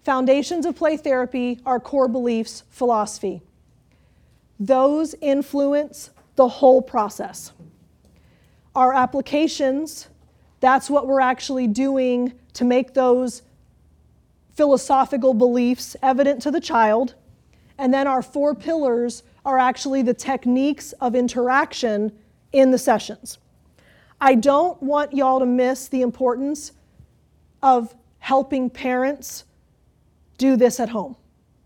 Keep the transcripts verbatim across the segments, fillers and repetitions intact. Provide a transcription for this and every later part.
Foundations of Play Therapy are core beliefs, philosophy. Those influence the whole process. Our applications, that's what we're actually doing to make those philosophical beliefs evident to the child. And then our four pillars are actually the techniques of interaction in the sessions. I don't want y'all to miss the importance of helping parents do this at home.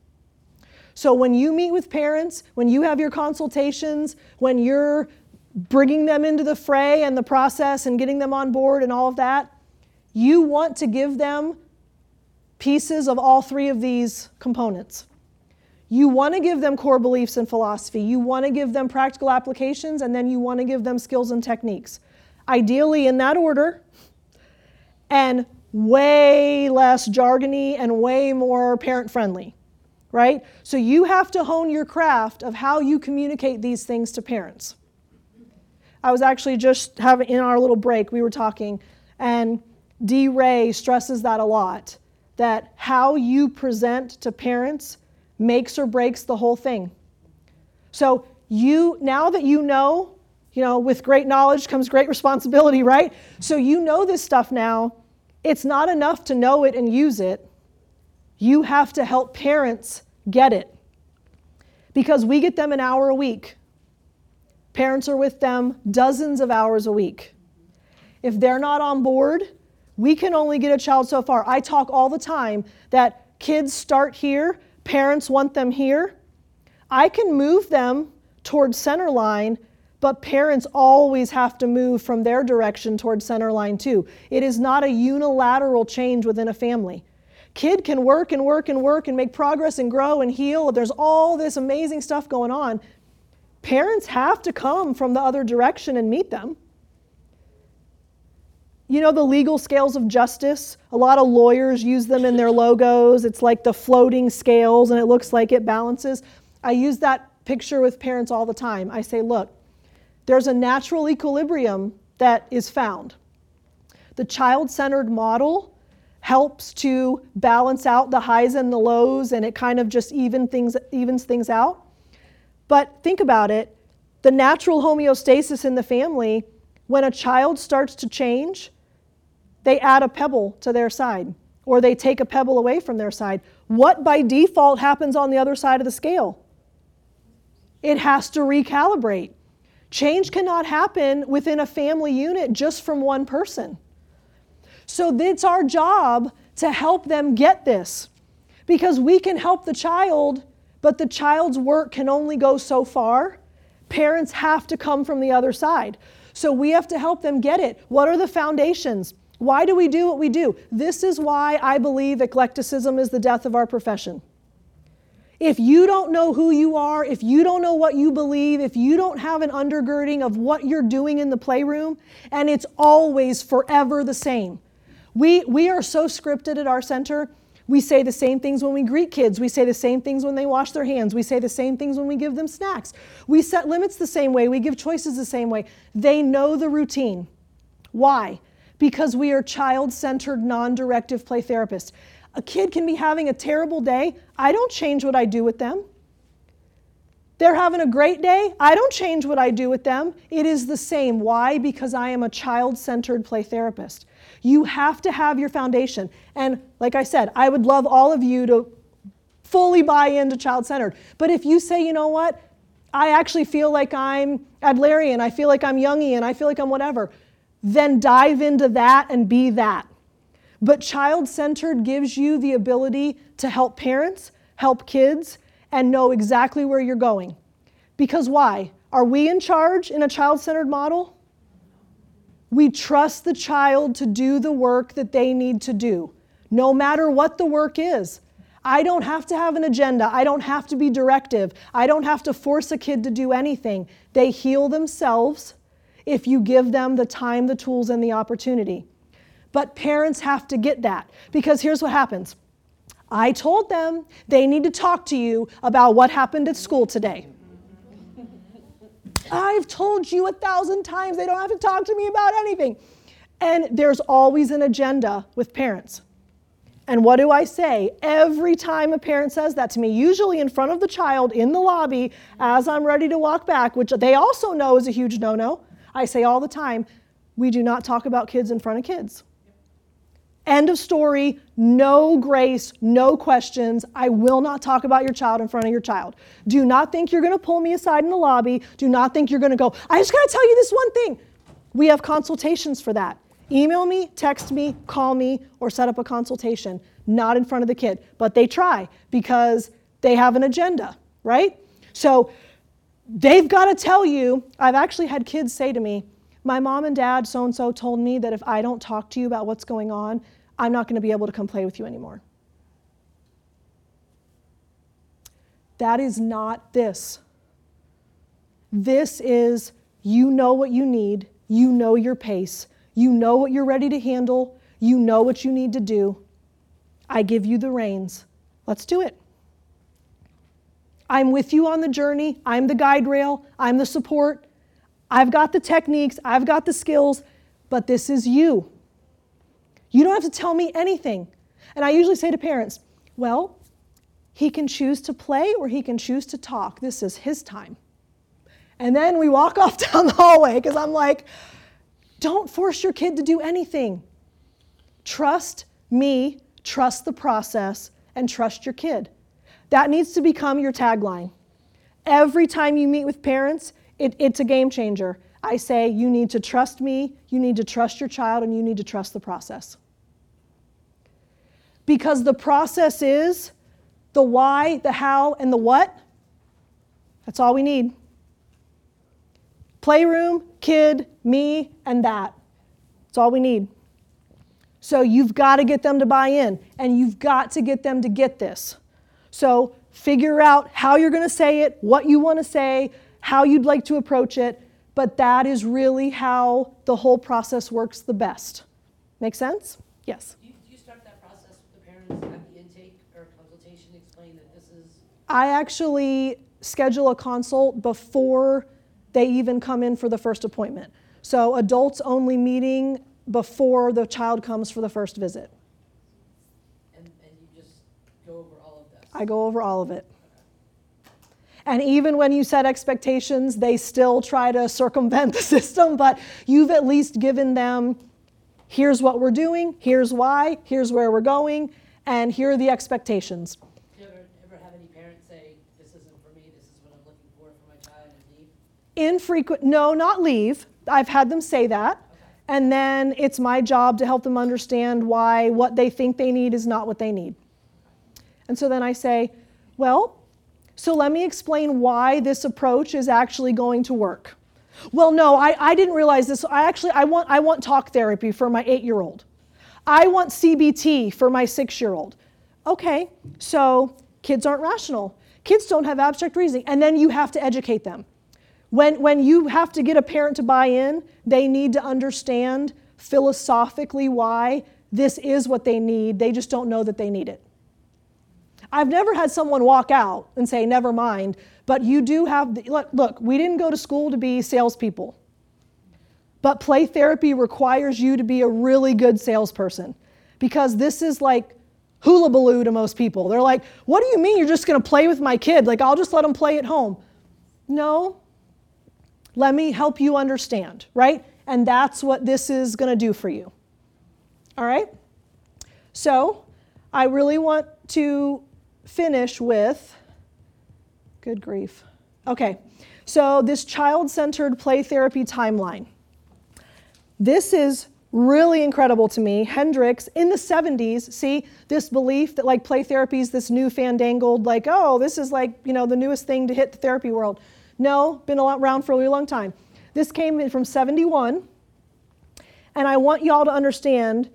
So when you meet with parents, when you have your consultations, when you're bringing them into the fray and the process and getting them on board and all of that, you want to give them pieces of all three of these components. You want to give them core beliefs and philosophy. You want to give them practical applications, and then you want to give them skills and techniques. Ideally in that order, and way less jargony and way more parent-friendly, right? So you have to hone your craft of how you communicate these things to parents. I was actually just having, in our little break, we were talking, and Dee Ray stresses that a lot, that how you present to parents makes or breaks the whole thing. So you, now that you know, you know, with great knowledge comes great responsibility, right? So you know this stuff now. It's not enough to know it and use it. You have to help parents get it. Because we get them an hour a week. Parents are with them dozens of hours a week. If they're not on board, we can only get a child so far. I talk all the time that kids start here, parents want them here. I can move them towards center line, but parents always have to move from their direction towards center line too. It is not a unilateral change within a family. Kid can work and work and work and make progress and grow and heal. There's all this amazing stuff going on. Parents have to come from the other direction and meet them. You know the legal scales of justice? A lot of lawyers use them in their logos. It's like the floating scales and it looks like it balances. I use that picture with parents all the time. I say, look, there's a natural equilibrium that is found. The child-centered model helps to balance out the highs and the lows, and it kind of just even things, evens things out. But think about it, the natural homeostasis in the family, when a child starts to change, they add a pebble to their side, or they take a pebble away from their side. What by default happens on the other side of the scale? It has to recalibrate. Change cannot happen within a family unit just from one person. So it's our job to help them get this, because we can help the child, but the child's work can only go so far. Parents have to come from the other side. So we have to help them get it. What are the foundations? Why do we do what we do? This is why I believe eclecticism is the death of our profession. If you don't know who you are, if you don't know what you believe, if you don't have an undergirding of what you're doing in the playroom, and it's always forever the same. We, we are so scripted at our center. We say the same things when we greet kids. We say the same things when they wash their hands. We say the same things when we give them snacks. We set limits the same way. We give choices the same way. They know the routine. Why? Because we are child-centered, non-directive play therapists. A kid can be having a terrible day. I don't change what I do with them. They're having a great day. I don't change what I do with them. It is the same. Why? Because I am a child-centered play therapist. You have to have your foundation. And like I said, I would love all of you to fully buy into child-centered. But if you say, you know what, I actually feel like I'm Adlerian, I feel like I'm Jungian, I feel like I'm whatever, then dive into that and be that. But child-centered gives you the ability to help parents, help kids, and know exactly where you're going. Because why? Are we in charge in a child-centered model? We trust the child to do the work that they need to do, no matter what the work is. I don't have to have an agenda. I don't have to be directive. I don't have to force a kid to do anything. They heal themselves if you give them the time, the tools, and the opportunity. But parents have to get that, because here's what happens. I told them they need to talk to you about what happened at school today. I've told you a thousand times they don't have to talk to me about anything. And there's always an agenda with parents. And what do I say? Every time a parent says that to me, usually in front of the child in the lobby as I'm ready to walk back, which they also know is a huge no-no, I say all the time, we do not talk about kids in front of kids. End of story, no grace, no questions. I will not talk about your child in front of your child. Do not think you're going to pull me aside in the lobby. Do not think you're going to go, I just got to tell you this one thing. We have consultations for that. Email me, text me, call me, or set up a consultation. Not in front of the kid. But they try because they have an agenda, right? So they've got to tell you, I've actually had kids say to me, my mom and dad so-and-so told me that if I don't talk to you about what's going on, I'm not going to be able to come play with you anymore. That is not this. This is, you know what you need, you know your pace, you know what you're ready to handle, you know what you need to do. I give you the reins. Let's do it. I'm with you on the journey. I'm the guide rail. I'm the support. I've got the techniques. I've got the skills, but this is you. You don't have to tell me anything. And I usually say to parents, well, he can choose to play or he can choose to talk. This is his time. And then we walk off down the hallway because I'm like, don't force your kid to do anything. Trust me, trust the process, and trust your kid. That needs to become your tagline. Every time you meet with parents, it, it's a game changer. I say, you need to trust me, you need to trust your child, and you need to trust the process. Because the process is the why, the how, and the what. That's all we need. Playroom, kid, me, and that. That's all we need. So you've got to get them to buy in, and you've got to get them to get this. So figure out how you're going to say it, what you want to say, how you'd like to approach it, but that is really how the whole process works the best. Make sense? Yes? Do you, do you start that process with the parents at the intake or consultation, explain that this is... I actually schedule a consult before they even come in for the first appointment. So adults only meeting before the child comes for the first visit. And, and you just go over all of this? I go over all of it. And even when you set expectations, they still try to circumvent the system, but you've at least given them, here's what we're doing, here's why, here's where we're going, and here are the expectations. Do you ever, ever have any parents say, this isn't for me, this is what I'm looking for for my child, and leave? Infrequent, no, not leave. I've had them say that. Okay. And then it's my job to help them understand why what they think they need is not what they need. And so then I say, well, so let me explain why this approach is actually going to work. Well, no, I, I didn't realize this. I actually, I want, I want talk therapy for my eight-year-old. I want C B T for my six-year-old. Okay, so kids aren't rational. Kids don't have abstract reasoning. And then you have to educate them. When, when you have to get a parent to buy in, they need to understand philosophically why this is what they need. They just don't know that they need it. I've never had someone walk out and say, never mind, but you do have, the, look, look, we didn't go to school to be salespeople, but play therapy requires you to be a really good salesperson because this is like hula baloo to most people. They're like, what do you mean you're just going to play with my kid? Like, I'll just let them play at home. No, let me help you understand, right? And that's what this is going to do for you. All right? So I really want to finish with, good grief. Okay, so this child-centered play therapy timeline. This is really incredible to me. Hendricks in the seventies, see this belief that like play therapy is this new fandangled, like, oh, this is like, you know, the newest thing to hit the therapy world. No, been around for a really long time. This came in from seventy-one, and I want y'all to understand,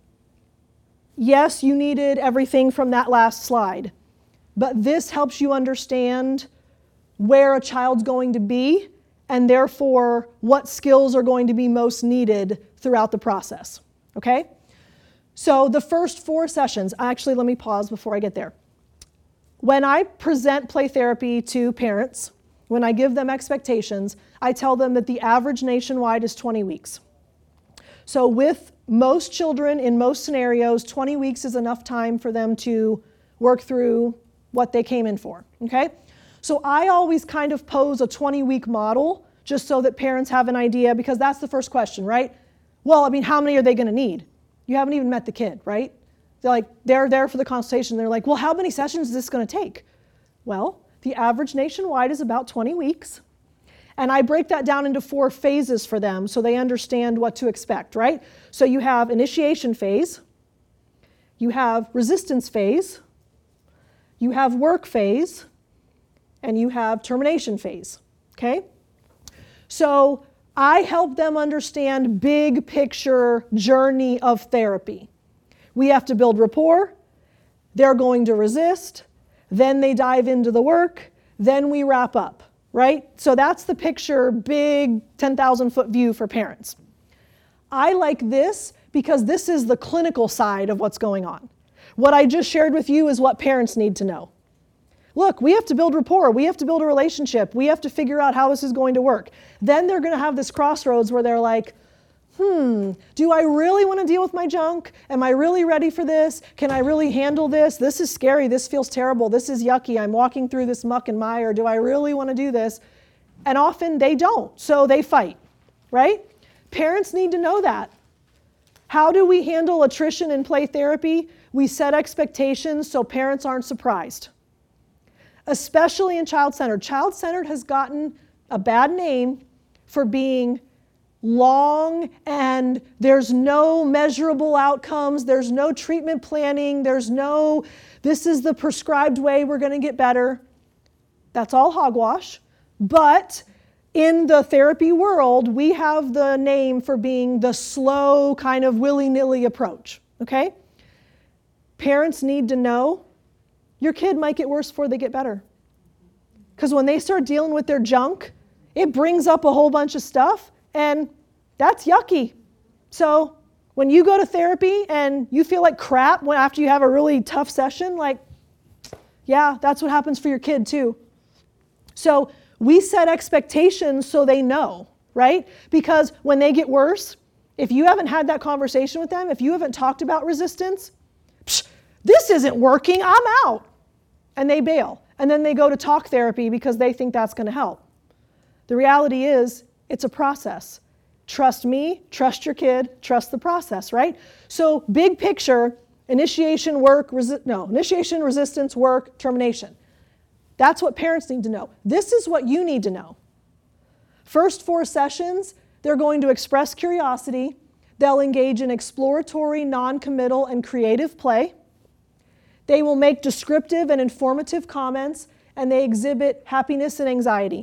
yes, you needed everything from that last slide, but this helps you understand where a child's going to be and therefore what skills are going to be most needed throughout the process, okay? So the first four sessions, actually let me pause before I get there. When I present play therapy to parents, when I give them expectations, I tell them that the average nationwide is twenty weeks. So with most children in most scenarios, twenty weeks is enough time for them to work through what they came in for, okay? So I always kind of pose a twenty-week model just so that parents have an idea, because that's the first question, right? Well, I mean, how many are they gonna need? You haven't even met the kid, right? They're like, they're there for the consultation. They're like, well, how many sessions is this gonna take? Well, the average nationwide is about twenty weeks. And I break that down into four phases for them so they understand what to expect, right? So you have initiation phase, you have resistance phase, you have work phase, and you have termination phase, okay? So I help them understand big picture journey of therapy. We have to build rapport, they're going to resist, then they dive into the work, then we wrap up. Right? So that's the picture, big ten thousand foot view for parents. I like this because this is the clinical side of what's going on. What I just shared with you is what parents need to know. Look, we have to build rapport, we have to build a relationship, we have to figure out how this is going to work. Then they're going to have this crossroads where they're like, hmm, do I really want to deal with my junk? Am I really ready for this? Can I really handle this? This is scary. This feels terrible. This is yucky. I'm walking through this muck and mire. Do I really want to do this? And often they don't, so they fight, right? Parents need to know that. How do we handle attrition in play therapy? We set expectations so parents aren't surprised. Especially in child-centered. Child-centered has gotten a bad name for being long, and there's no measurable outcomes, there's no treatment planning, there's no, this is the prescribed way we're going to get better. That's all hogwash. But in the therapy world, we have the name for being the slow, kind of willy-nilly approach, okay? Parents need to know your kid might get worse before they get better. Because when they start dealing with their junk, it brings up a whole bunch of stuff. And that's yucky. So when you go to therapy and you feel like crap when, after you have a really tough session, like, yeah, that's what happens for your kid too. So we set expectations so they know, right? Because when they get worse, if you haven't had that conversation with them, if you haven't talked about resistance, psh, this isn't working, I'm out. And they bail. And then they go to talk therapy because they think that's going to help. The reality is, it's a process. Trust me, trust your kid, trust the process, right? So big picture, initiation, work, resi- no, initiation, resistance, work, termination. That's what parents need to know. This is what you need to know. First four sessions, they're going to express curiosity. They'll engage in exploratory, non-committal, and creative play. They will make descriptive and informative comments, and they exhibit happiness and anxiety.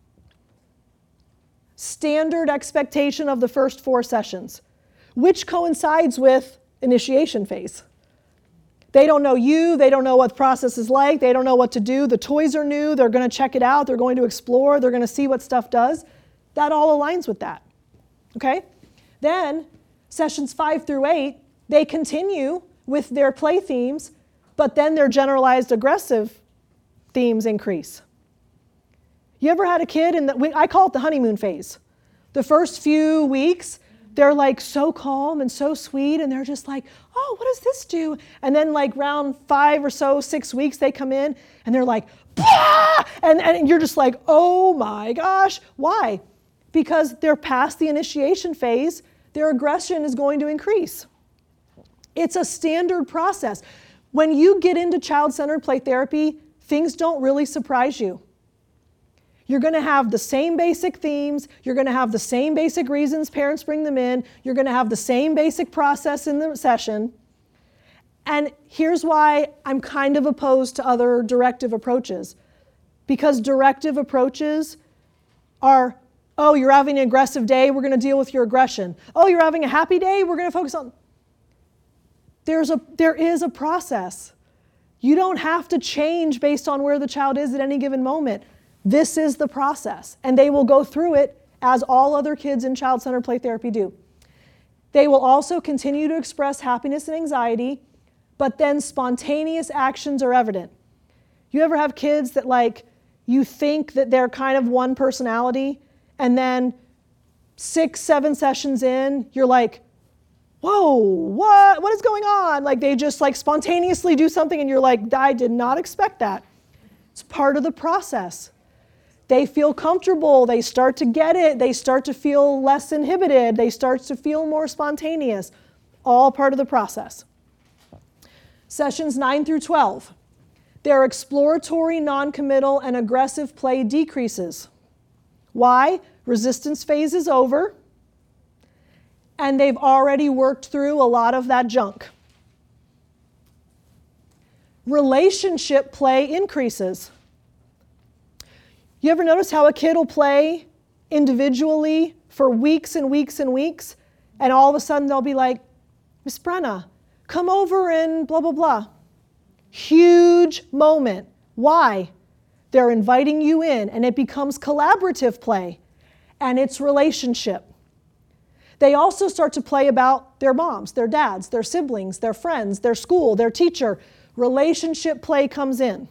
Standard expectation of the first four sessions, which coincides with initiation phase. They don't know you, they don't know what the process is like, they don't know what to do, the toys are new, they're going to check it out, they're going to explore, they're going to see what stuff does. That all aligns with that, okay? Then, sessions five through eight, they continue with their play themes, but then their generalized aggressive themes increase. You ever had a kid in the, I call it the honeymoon phase. The first few weeks, they're like so calm and so sweet, and they're just like, oh, what does this do? And then like round five or so, six weeks, they come in, and they're like, bah! And, and you're just like, oh my gosh, why? Because they're past the initiation phase, their aggression is going to increase. It's a standard process. When you get into child-centered play therapy, things don't really surprise you. You're going to have the same basic themes, you're going to have the same basic reasons parents bring them in, you're going to have the same basic process in the session. And here's why I'm kind of opposed to other directive approaches. Because directive approaches are, oh, you're having an aggressive day, we're going to deal with your aggression. Oh, you're having a happy day, we're going to focus on... There's a, there is a process. You don't have to change based on where the child is at any given moment. This is the process, and they will go through it as all other kids in child-centered play therapy do. They will also continue to express happiness and anxiety, but then spontaneous actions are evident. You ever have kids that like, you think that they're kind of one personality, and then six, seven sessions in, you're like, whoa, what, what is going on? Like they just like spontaneously do something and you're like, I did not expect that. It's part of the process. They feel comfortable, they start to get it, they start to feel less inhibited, they start to feel more spontaneous. All part of the process. Sessions nine through twelve. Their exploratory, non-committal, and aggressive play decreases. Why? Resistance phase is over, and they've already worked through a lot of that junk. Relationship play increases. You ever notice how a kid will play individually for weeks and weeks and weeks, and all of a sudden they'll be like, Miss Brenna, come over and blah, blah, blah. Huge moment. Why? They're inviting you in, and it becomes collaborative play, and it's relationship. They also start to play about their moms, their dads, their siblings, their friends, their school, their teacher. Relationship play comes in.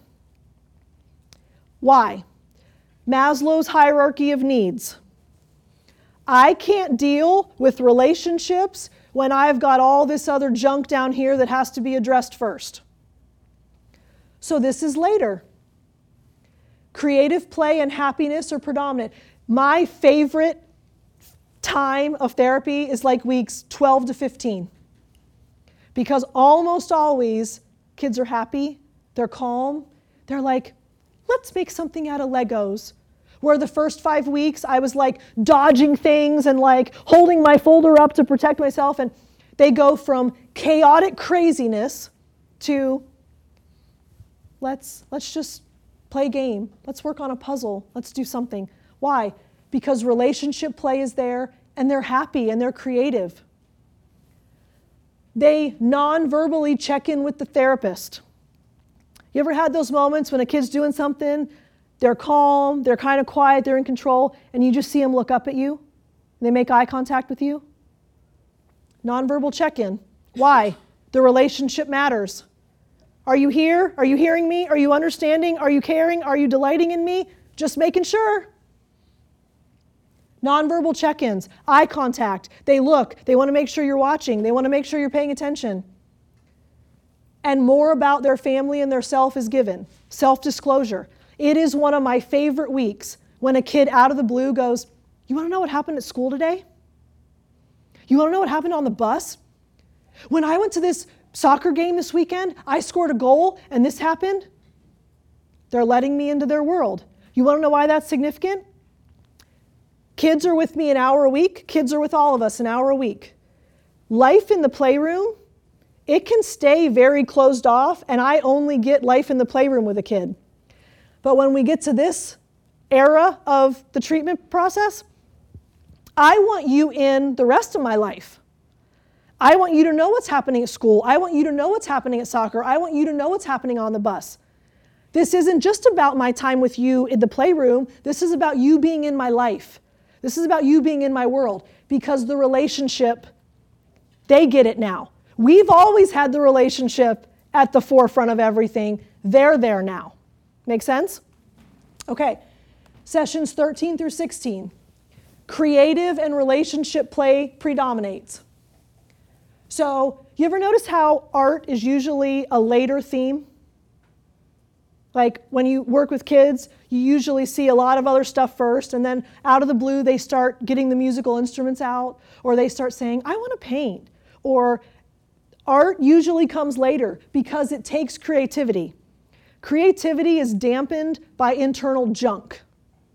Why? Maslow's hierarchy of needs. I can't deal with relationships when I've got all this other junk down here that has to be addressed first. So this is later. Creative play and happiness are predominant. My favorite time of therapy is like weeks twelve to fifteen. Because almost always kids are happy, they're calm, they're like, let's make something out of Legos. Where the first five weeks I was like dodging things and like holding my folder up to protect myself, and they go from chaotic craziness to let's let's just play a game, let's work on a puzzle, let's do something. Why? Because relationship play is there and they're happy and they're creative. They non-verbally check in with the therapist. You ever had those moments when a kid's doing something, they're calm, they're kind of quiet, they're in control, and you just see them look up at you? And they make eye contact with you? Nonverbal check-in. Why? The relationship matters. Are you here? Are you hearing me? Are you understanding? Are you caring? Are you delighting in me? Just making sure. Nonverbal check-ins, eye contact. They look, they want to make sure you're watching, they want to make sure you're paying attention. And more about their family and their self is given. Self-disclosure. It is one of my favorite weeks when a kid out of the blue goes, you want to know what happened at school today? You want to know what happened on the bus? When I went to this soccer game this weekend, I scored a goal and this happened. They're letting me into their world. You want to know why that's significant? Kids are with me an hour a week. Kids are with all of us an hour a week. Life in the playroom, it can stay very closed off, and I only get life in the playroom with a kid. But when we get to this era of the treatment process, I want you in the rest of my life. I want you to know what's happening at school. I want you to know what's happening at soccer. I want you to know what's happening on the bus. This isn't just about my time with you in the playroom. This is about you being in my life. This is about you being in my world, because the relationship, they get it now. We've always had the relationship at the forefront of everything. They're there now. Make sense? Okay, sessions thirteen through sixteen. Creative and relationship play predominates. So, you ever notice how art is usually a later theme? Like when you work with kids, you usually see a lot of other stuff first, and then out of the blue, they start getting the musical instruments out, or they start saying, I want to paint. Or art usually comes later because it takes creativity. Creativity is dampened by internal junk.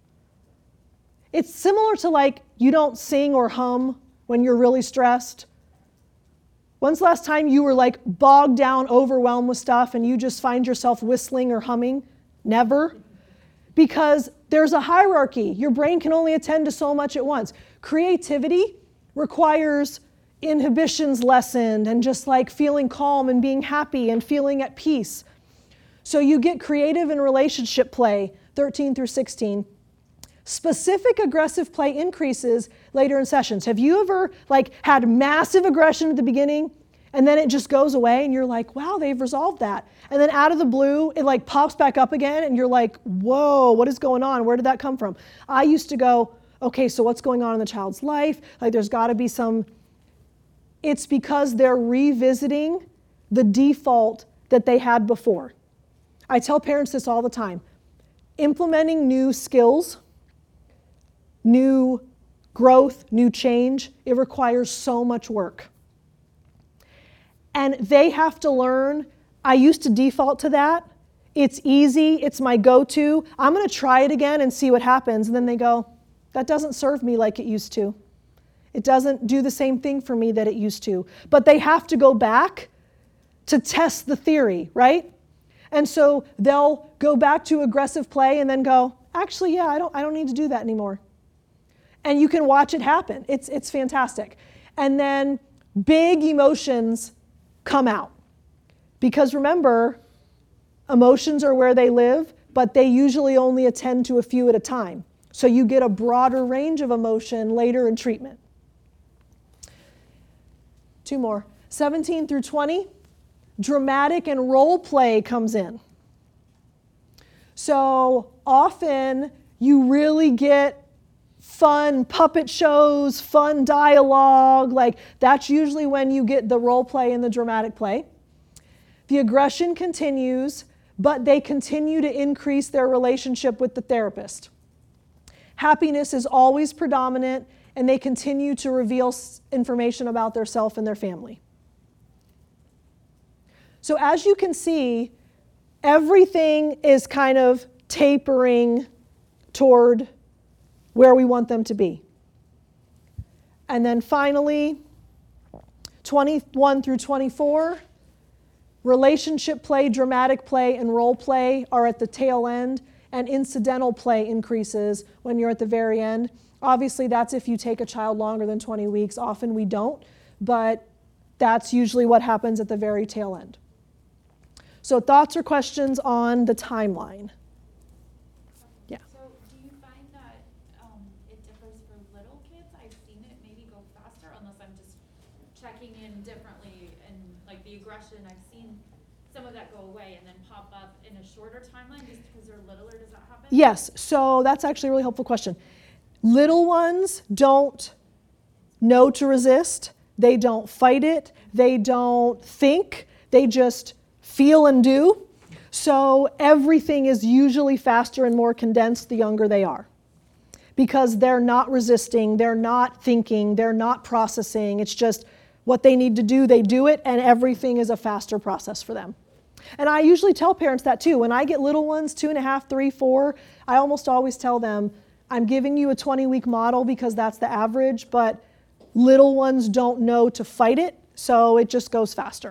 It's similar to like you don't sing or hum when you're really stressed. When's the last time you were like bogged down, overwhelmed with stuff, and you just find yourself whistling or humming? Never. Because there's a hierarchy. Your brain can only attend to so much at once. Creativity requires inhibitions lessened and just like feeling calm and being happy and feeling at peace. So you get creative in relationship play, thirteen through sixteen. Specific aggressive play increases later in sessions. Have you ever like had massive aggression at the beginning and then it just goes away and you're like, wow, they've resolved that. And then out of the blue, it like pops back up again and you're like, whoa, what is going on? Where did that come from? I used to go, okay, so what's going on in the child's life? Like there's got to be some It's because they're revisiting the default that they had before. I tell parents this all the time. Implementing new skills, new growth, new change, it requires so much work. And they have to learn, I used to default to that. It's easy, it's my go-to. I'm gonna try it again and see what happens. And then they go, that doesn't serve me like it used to. It doesn't do the same thing for me that it used to. But they have to go back to test the theory, right? And so they'll go back to aggressive play and then go, actually, yeah, I don't, I don't need to do that anymore. And you can watch it happen. It's, it's fantastic. And then big emotions come out. Because remember, emotions are where they live, but they usually only attend to a few at a time. So you get a broader range of emotion later in treatment. Two more. seventeen through twenty, dramatic and role play comes in. So often you really get fun puppet shows, fun dialogue, like that's usually when you get the role play and the dramatic play. The aggression continues, but they continue to increase their relationship with the therapist. Happiness is always predominant, and they continue to reveal information about their self and their family. So as you can see, everything is kind of tapering toward where we want them to be. And then finally, twenty-one through twenty-four, relationship play, dramatic play, and role play are at the tail end, and incidental play increases when you're at the very end. Obviously, that's if you take a child longer than twenty weeks. Often we don't, but that's usually what happens at the very tail end. So thoughts or questions on the timeline? Yeah. So do you find that um, it differs for little kids? I've seen it maybe go faster, unless I'm just checking in differently, and like the aggression, I've seen some of that go away and then pop up in a shorter timeline just because they're littler. Does that happen? Yes, so that's actually a really helpful question. Little ones don't know to resist. They don't fight it. They don't think. They just feel and do. So everything is usually faster and more condensed the younger they are, because they're not resisting, they're not thinking, they're not processing. It's just what they need to do, they do it, and everything is a faster process for them. And I usually tell parents that too. When I get little ones, two and a half, three, four, I almost always tell them, I'm giving you a twenty-week model because that's the average, but little ones don't know to fight it, so it just goes faster.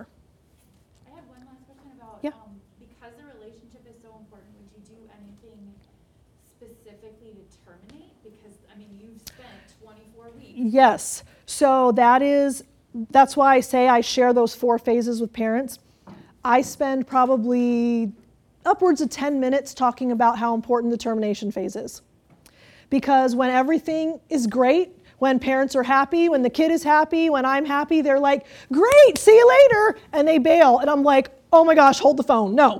I have one last question about, Yeah. um, because the relationship is so important, would you do anything specifically to terminate? Because, I mean, you've spent twenty-four weeks. Yes, so that is, that's why I say I share those four phases with parents. I spend probably upwards of ten minutes talking about how important the termination phase is. Because when everything is great, when parents are happy, when the kid is happy, when I'm happy, they're like, great, see you later, and they bail. And I'm like, oh my gosh, hold the phone, no.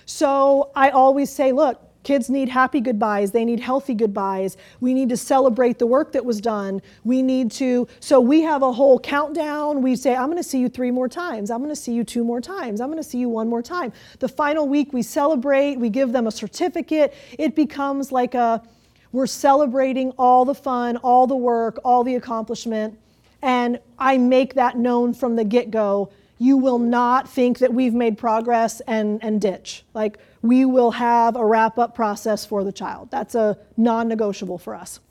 So I always say, look, kids need happy goodbyes, they need healthy goodbyes, we need to celebrate the work that was done, we need to, so we have a whole countdown, we say, I'm gonna see you three more times, I'm gonna see you two more times, I'm gonna see you one more time. The final week we celebrate, we give them a certificate, it becomes like a, we're celebrating all the fun, all the work, all the accomplishment, and I make that known from the get-go. You will not think that we've made progress and, and ditch. Like, we will have a wrap-up process for the child. That's a non-negotiable for us.